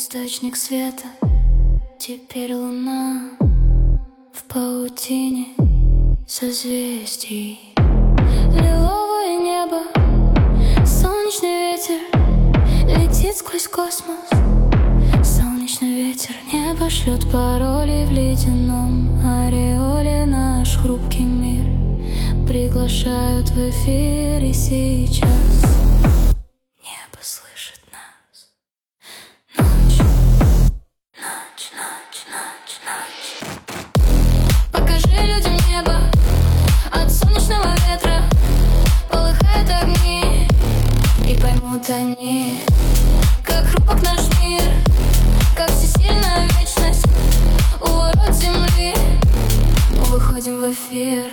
источник света, теперь луна в паутине созвездий. Лиловое небо, солнечный ветер летит сквозь космос. Солнечный ветер не пошлет пароли в ледяном ореоле. Наш хрупкий мир приглашают в эфир, и сейчас небо слышит нас. Ночь, ночь, ночь, ночь, ночь. Покажи людям небо от солнечного ветра. Полыхают огни, и поймут они, как хрупок наш мир, как всесильна вечность у ворот земли. Мы выходим в эфир.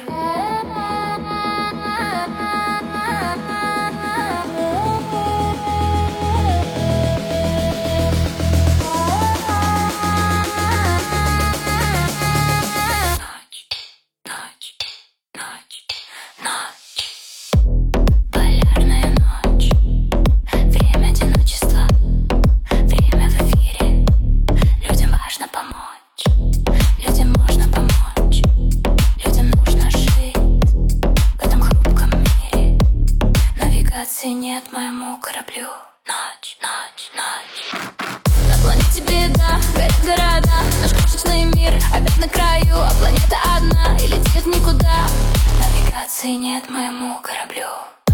Нет моему кораблю. Ночь, ночь, ночь. На планете беда, горят города. Наш крошечный мир опять на краю, а планета одна и летит никуда. Навигации нет моему кораблю.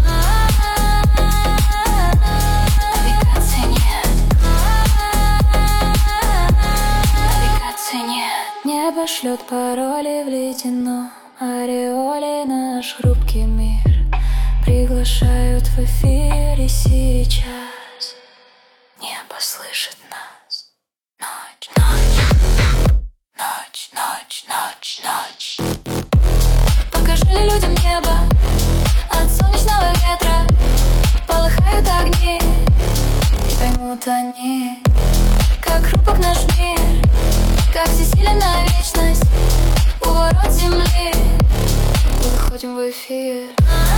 Навигации нет. Навигации нет. Небо шлет пароли в ледяном ореоле. Наш хрупкий мир приглашают в эфире сейчас. Небо слышит нас. Ночь, ночь, ночь, ночь, ночь, ночь. Покажи людям небо от солнечного ветра. Полыхают огни, и поймут они, как хрупок наш мир, как всесильна вечность у ворот земли. Мы выходим в эфир.